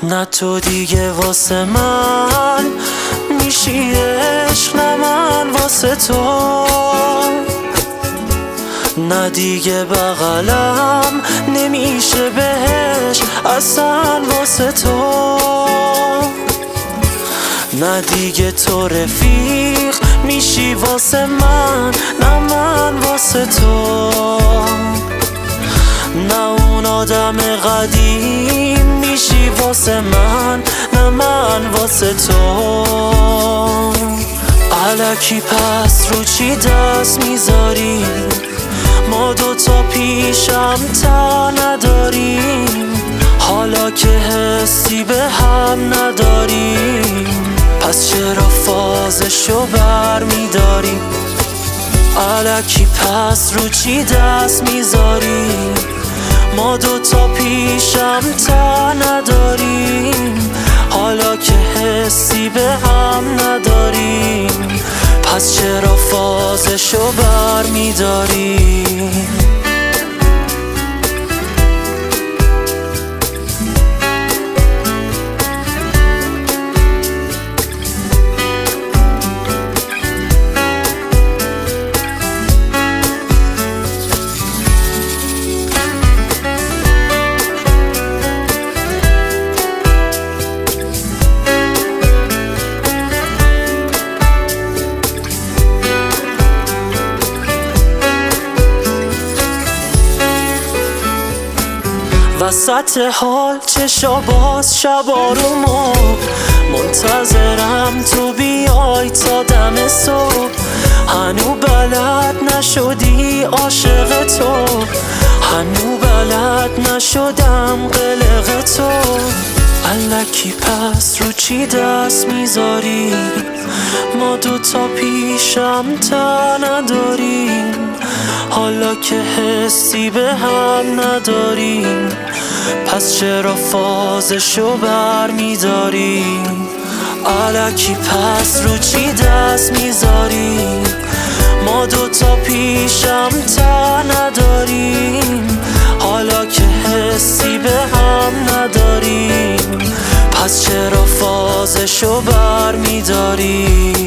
نه تو دیگه واسه من میشی عشق، نه من واسه تو. نه دیگه بغلم نمیشه بهش اصلا واسه تو. نه دیگه تو رفیق میشی واسه من، نه من واسه تو. نه اون آدم قدیم میشی واسه من، نه من واسه تو. الکی پس رو چی دست میذاری؟ ما دوتا پیشم تا نداریم، حالا که حسی به هم نداریم، پس چرا فازشو بر میداری؟ الکی پس رو چی دست میذاری؟ ما دوتا پیشم تا نداریم، حالا که حسی به هم نداریم، پس چرا فازشو بر میداری؟ وسط حال چشا باز شبا رو مرد، منتظرم تو بیای تا دم صبح. هنو بلد نشدی عاشق تو، هنو بلد نشدم قلق تو. الکی پس رو چی دست میذاری؟ ما دوتا پیشم تا نداریم، حالا که حسی به هم نداریم، پس چرا فازشو بر میداری؟ الکی پس رو چی دست میذاری؟ ما دوتا پیشم تا نداریم، حالا که حسی به هم نداریم، پس چرا فازشو بر میداری؟